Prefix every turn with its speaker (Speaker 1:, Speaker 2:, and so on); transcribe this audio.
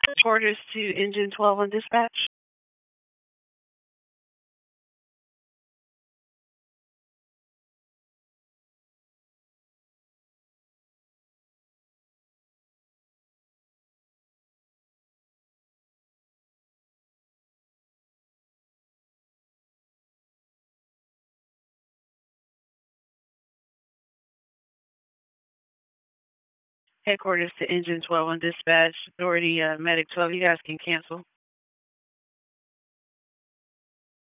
Speaker 1: Quarters to Engine 12 on dispatch. Headquarters to Engine 12 on dispatch. Authority, Medic 12, you guys can cancel.